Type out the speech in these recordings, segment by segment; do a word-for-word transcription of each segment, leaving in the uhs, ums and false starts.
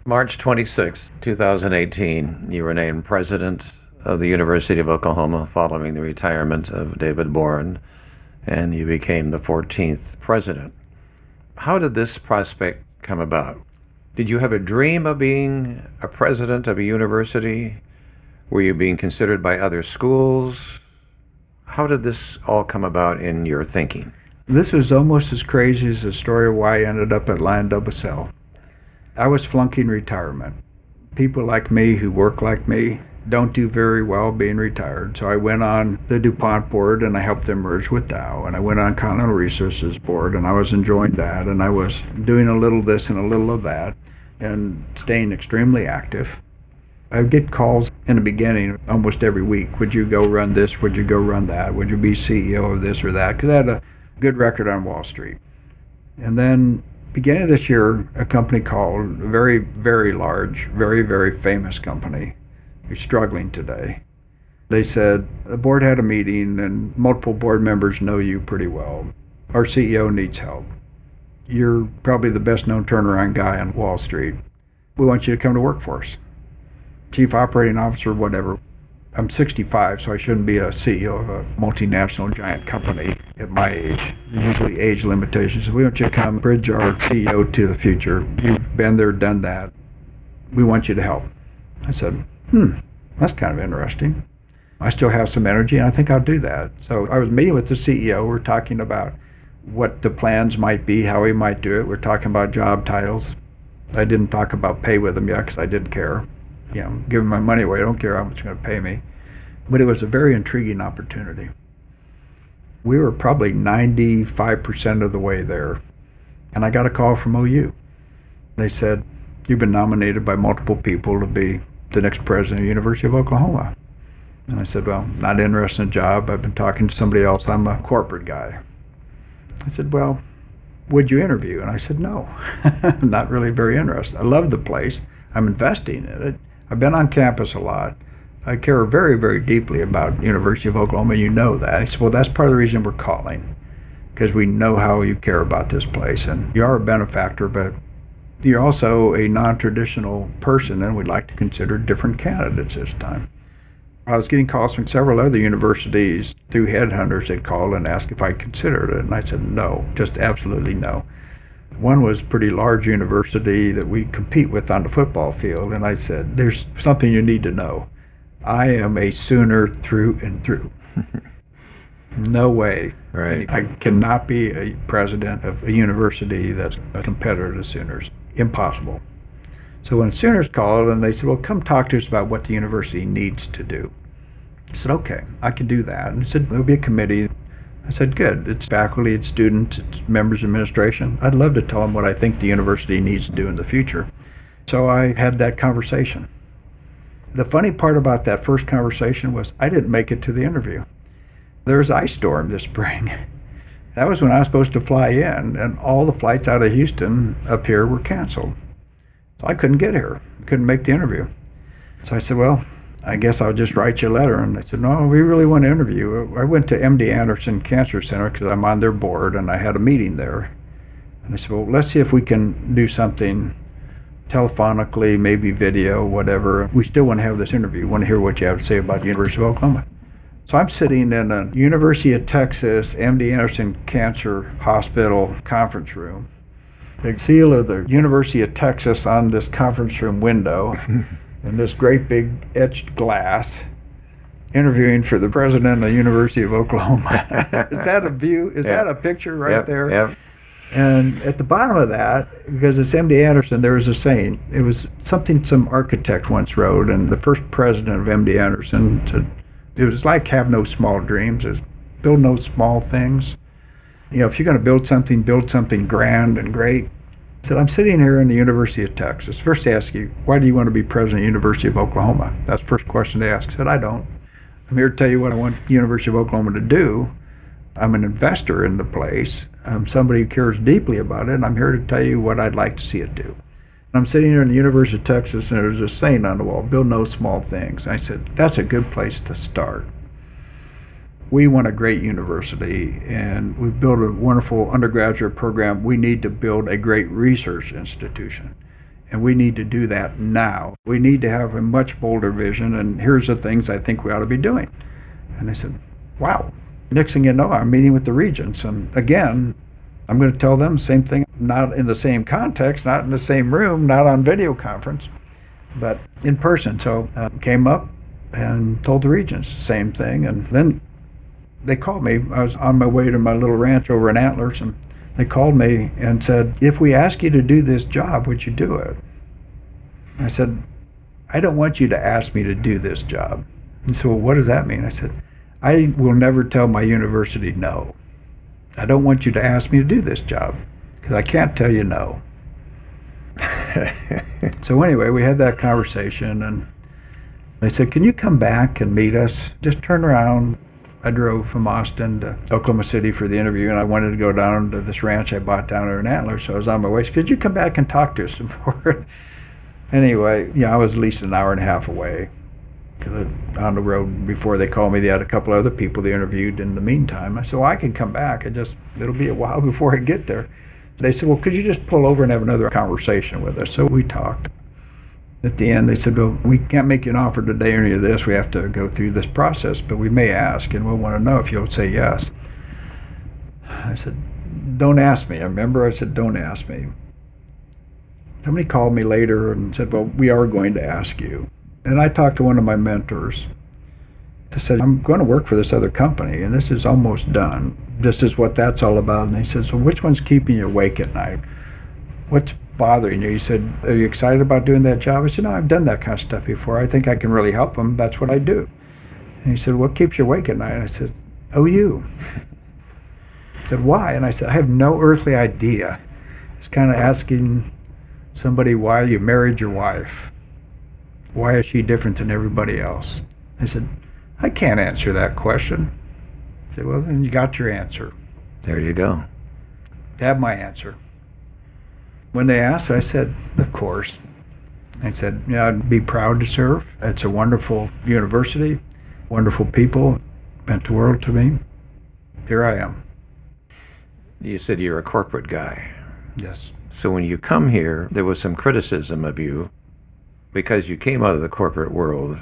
March twenty-sixth, two thousand eighteen, you were named president of the University of Oklahoma following the retirement of David Boren, and you became the fourteenth president. How did this prospect come about? Did you have a dream of being a president of a university? Were you being considered by other schools? How did this all come about in your thinking? This was almost as crazy as the story of why I ended up at LyondellBasell. I was flunking retirement. People like me who work like me don't do very well being retired. So I went on the DuPont board and I helped them merge with Dow. And I went on Continental Resources board and I was enjoying that. And I was doing a little this and a little of that and staying extremely active. I would get calls in the beginning almost every week. Would you go run this? Would you go run that? Would you be C E O of this or that? Because I had a good record on Wall Street. And then beginning of this year, a company called, a very, very large, very, very famous company, who's struggling today. They said, the board had a meeting and multiple board members know you pretty well. Our C E O needs help. You're probably the best known turnaround guy on Wall Street. We want you to come to work for us. Chief Operating Officer, whatever. I'm sixty-five, so I shouldn't be a C E O of a multinational giant company at my age. Usually age limitations. We want you to come bridge our C E O to the future. You've been there, done that. We want you to help. I said, hmm, that's kind of interesting. I still have some energy, and I think I'll do that. So I was meeting with the C E O. We're talking about what the plans might be, how we might do it. We're talking about job titles. I didn't talk about pay with him yet because I didn't care. You know, giving my money away. I don't care how much you're going to pay me. But it was a very intriguing opportunity. We were probably ninety-five percent of the way there. And I got a call from O U. They said, you've been nominated by multiple people to be the next president of the University of Oklahoma. And I said, well, not interested in a job. I've been talking to somebody else. I'm a corporate guy. I said, well, would you interview? And I said, no. I'm not really very interested. I love the place. I'm investing in it. I've been on campus a lot. I care very, very deeply about University of Oklahoma. You know that. He said, well, that's part of the reason we're calling, because we know how you care about this place. And you are a benefactor, but you're also a non-traditional person, and we'd like to consider different candidates this time. I was getting calls from several other universities through headhunters that called and asked if I considered it, and I said no, just absolutely no. One was a pretty large university that we compete with on the football field, and I said, there's something you need to know. I am a Sooner through and through. No way. Right. I cannot be a president of a university that's a competitor to Sooners. Impossible. So when Sooners called and they said, well, come talk to us about what the university needs to do. I said, okay, I can do that. And I said, there'll be a committee. I said, good. It's faculty, it's students, it's members of administration. I'd love to tell them what I think the university needs to do in the future. So I had that conversation. The funny part about that first conversation was I didn't make it to the interview. There was ice storm this spring. That was when I was supposed to fly in, and all the flights out of Houston up here were canceled. So I couldn't get here. I couldn't make the interview. So I said, well, I guess I'll just write you a letter. And they said, no, we really want to interview you. I went to M D Anderson Cancer Center because I'm on their board, and I had a meeting there. And I said, well, let's see if we can do something telephonically, maybe video, whatever. We still want to have this interview. We want to hear what you have to say about the University of Oklahoma. So I'm sitting in a University of Texas, M D Anderson Cancer Hospital conference room. The seal of the University of Texas on this conference room window, and this great big etched glass, interviewing for the president of the University of Oklahoma. Is that a view? Is yep. that a picture right yep. there? Yep. And at the bottom of that, because it's M D Anderson, there was a saying. It was something some architect once wrote, and the first president of M D Anderson said, it was like have no small dreams, it's build no small things. You know, if you're going to build something, build something grand and great. I said, I'm sitting here in the University of Texas. First they ask you, why do you want to be president of the University of Oklahoma? That's the first question they ask. I said, I don't. I'm here to tell you what I want the University of Oklahoma to do. I'm an investor in the place. I'm somebody who cares deeply about it, and I'm here to tell you what I'd like to see it do. I'm sitting here in the University of Texas, and there's a saying on the wall, build no small things. I said, that's a good place to start. We want a great university, and we've built a wonderful undergraduate program. We need to build a great research institution. And we need to do that now. We need to have a much bolder vision, and here's the things I think we ought to be doing. And I said, wow. Next thing you know, I'm meeting with the regents. And again, I'm going to tell them the same thing, not in the same context, not in the same room, not on video conference, but in person. So I came up and told the regents the same thing. And then they called me. I was on my way to my little ranch over in Antlers, and they called me and said, if we ask you to do this job, would you do it? I said, I don't want you to ask me to do this job. And so, well, what does that mean? I said, I will never tell my university no. I don't want you to ask me to do this job, because I can't tell you no. So anyway, we had that conversation, and they said, can you come back and meet us? Just turn around. I drove from Austin to Oklahoma City for the interview, and I wanted to go down to this ranch I bought down there in Antlers, so I was on my way. So could you come back and talk to us some more? Anyway, yeah, I was at least an hour and a half away. Cause on the road before they called me, they had a couple other people they interviewed in the meantime. I said, well, I can come back. I just it'll be a while before I get there. They said, well, could you just pull over and have another conversation with us? So we talked. At the end, they said, well, we can't make you an offer today or any of this. We have to go through this process, but we may ask, and we'll want to know if you'll say yes. I said, don't ask me. I remember I said, don't ask me. Somebody called me later and said, well, we are going to ask you. And I talked to one of my mentors. I said, I'm going to work for this other company, and this is almost done. This is what that's all about. And he said, so which one's keeping you awake at night? What's bothering you? He said, are you excited about doing that job? I said, no, I've done that kind of stuff before. I think I can really help them. That's what I do. And he said, what keeps you awake at night? And I said, oh, you. He said, why? And I said, I have no earthly idea. It's kind of asking somebody why you married your wife. Why is she different than everybody else? I said, I can't answer that question. I said, well, then you got your answer. There you go. Have my answer. When they asked, I said, of course. I said, yeah, I'd be proud to serve. It's a wonderful university, wonderful people, meant the world to me. Here I am. You said you're a corporate guy. Yes. So when you come here, there was some criticism of you because you came out of the corporate world.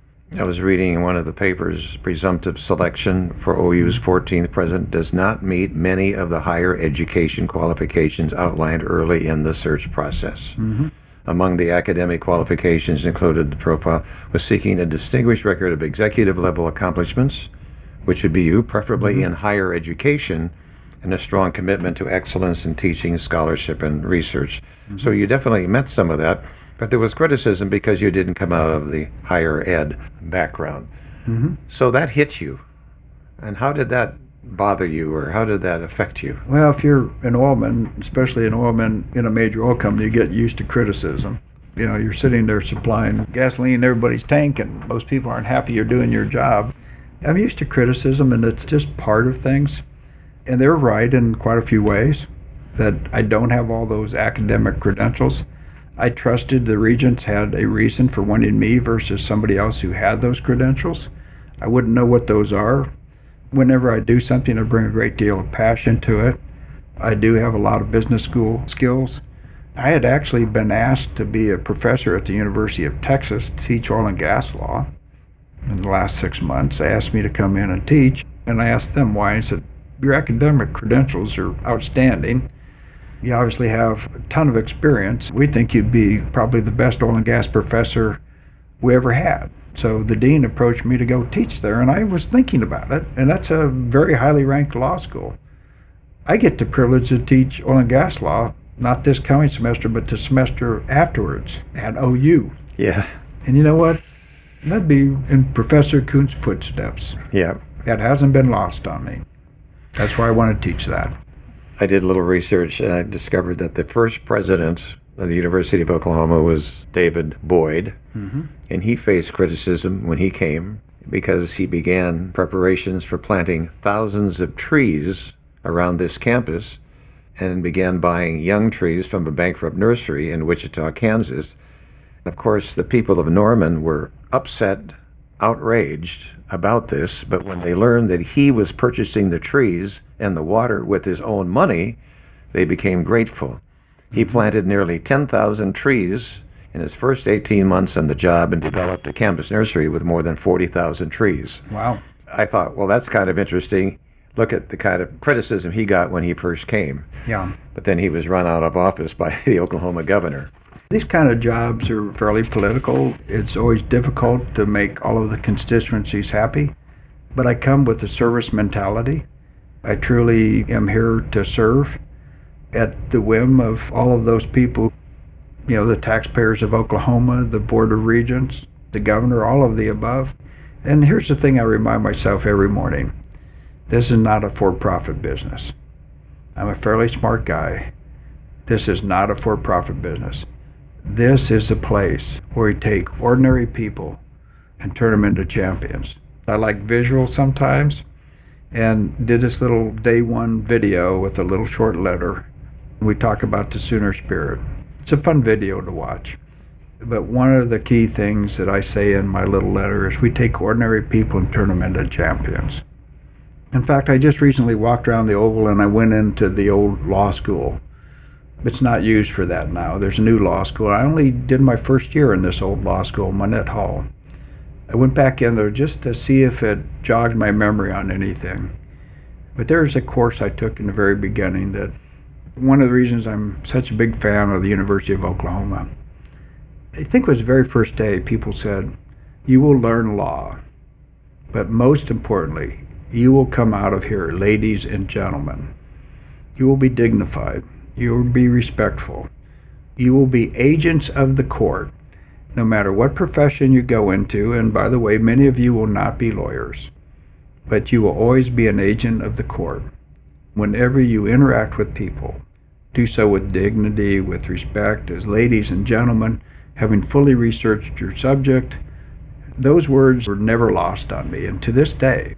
I was reading in one of the papers, presumptive selection for O U's fourteenth president does not meet many of the higher education qualifications outlined early in the search process. Mm-hmm. Among the academic qualifications included the profile was seeking a distinguished record of executive level accomplishments, which would be you, preferably mm-hmm. in higher education, and a strong commitment to excellence in teaching, scholarship, and research. Mm-hmm. So you definitely met some of that. But there was criticism because you didn't come out of the higher ed background. Mm-hmm. So that hit you. And how did that bother you, or how did that affect you? Well, if you're an oilman, especially an oilman in a major oil company, you get used to criticism. You know, you're sitting there supplying gasoline in everybody's tank, and most people aren't happy you're doing your job. I'm used to criticism, and it's just part of things. And they're right in quite a few ways, that I don't have all those academic credentials. I trusted the regents had a reason for wanting me versus somebody else who had those credentials. I wouldn't know what those are. Whenever I do something, I bring a great deal of passion to it. I do have a lot of business school skills. I had actually been asked to be a professor at the University of Texas to teach oil and gas law in the last six months. They asked me to come in and teach, and I asked them why. I said, your academic credentials are outstanding. You obviously have a ton of experience. We think you'd be probably the best oil and gas professor we ever had. So the dean approached me to go teach there, and I was thinking about it, and that's a very highly ranked law school. I get the privilege to teach oil and gas law, not this coming semester, but the semester afterwards at O U. Yeah. And you know what? That'd be in Professor Kuhn's footsteps. Yeah. That hasn't been lost on me. That's why I want to teach that. I did a little research, and I discovered that the first president of the University of Oklahoma was David Boyd, mm-hmm. and he faced criticism when he came because he began preparations for planting thousands of trees around this campus and began buying young trees from a bankrupt nursery in Wichita, Kansas. Of course, the people of Norman were upset, outraged about this, but when they learned that he was purchasing the trees and the water with his own money, they became grateful. He planted nearly ten thousand trees in his first eighteen months on the job and developed a campus nursery with more than forty thousand trees. Wow. I thought, well, that's kind of interesting. Look at the kind of criticism he got when he first came. Yeah. But then he was run out of office by the Oklahoma governor. These kind of jobs are fairly political. It's always difficult to make all of the constituencies happy. But I come with a service mentality. I truly am here to serve at the whim of all of those people, you know, the taxpayers of Oklahoma, the Board of Regents, the governor, all of the above. And here's the thing I remind myself every morning. This is not a for-profit business. I'm a fairly smart guy. This is not a for-profit business. This is a place where we take ordinary people and turn them into champions. I like visuals sometimes, and did this little day one video with a little short letter. We talk about the Sooner spirit. It's a fun video to watch. But one of the key things that I say in my little letter is we take ordinary people and turn them into champions. In fact, I just recently walked around the Oval and I went into the old law school. It's not used for that now. There's a new law school. I only did my first year in this old law school, Monette Hall. I went back in there just to see if it jogged my memory on anything. But there's a course I took in the very beginning that one of the reasons I'm such a big fan of the University of Oklahoma, I think it was the very first day people said, you will learn law, but most importantly, you will come out of here, ladies and gentlemen. You will be dignified. You will be respectful. You will be agents of the court, no matter what profession you go into. And by the way, many of you will not be lawyers, but you will always be an agent of the court. Whenever you interact with people, do so with dignity, with respect, as ladies and gentlemen, having fully researched your subject. Those words were never lost on me, and to this day,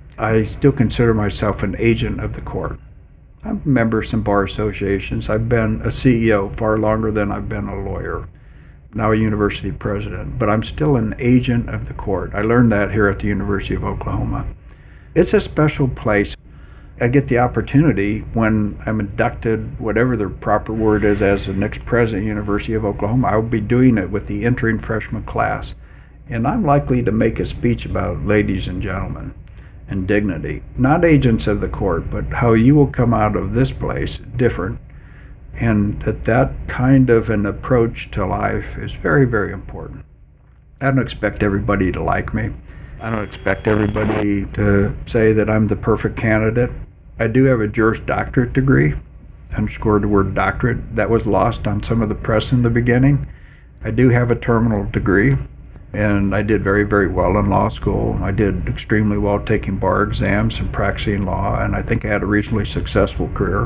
I still consider myself an agent of the court. I'm a member of some bar associations. I've been a C E O far longer than I've been a lawyer, now a university president, but I'm still an agent of the court. I learned that here at the University of Oklahoma. It's a special place. I get the opportunity when I'm inducted, whatever the proper word is, as the next president of the University of Oklahoma. I will be doing it with the entering freshman class. And I'm likely to make a speech about ladies and gentlemen and dignity. Not agents of the court, but how you will come out of this place different. And that that kind of an approach to life is very, very important. I don't expect everybody to like me. I don't expect everybody to say that I'm the perfect candidate. I do have a Juris Doctorate degree, underscored the word doctorate. That was lost on some of the press in the beginning. I do have a terminal degree, and I did very, very well in law school. I did extremely well taking bar exams and practicing law, and I think I had a reasonably successful career.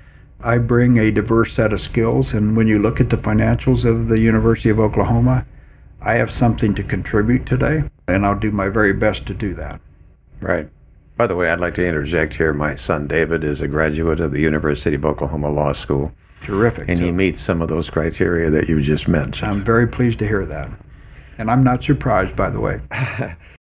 I bring a diverse set of skills, and when you look at the financials of the University of Oklahoma, I have something to contribute today, and I'll do my very best to do that. Right. By the way, I'd like to interject here. My son David is a graduate of the University of Oklahoma Law School. Terrific. And he meets some of those criteria that you just mentioned. I'm very pleased to hear that. And I'm not surprised, by the way.